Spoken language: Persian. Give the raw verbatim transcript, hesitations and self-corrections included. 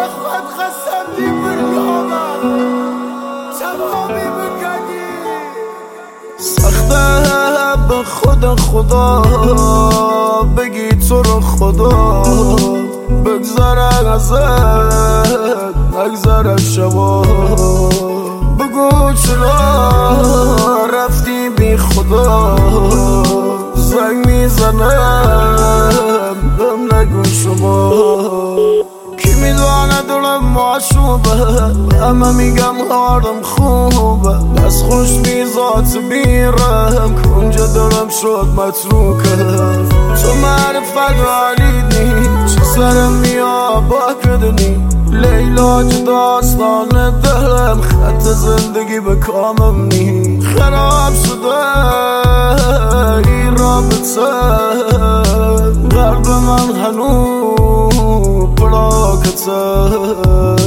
خود خسبتی برگامم تمامی بگردی سخته به خود خدا بگی تو رو خدا بگذره ازت نگذره شبا بگو چرا رفتی بی خدا زنگ میزنم بهم نگو شما کی میدونه دلم معشوبه همه میگم حالم خوبه بس خوش میزات بیرم کنجا دلم شد متروکه تو معرفت علیدی چه سرم میا با کدنی لیلا چه داستان دلم خط زندگی به کامم نی خراب شده این رابطه قلب من هنو پراکته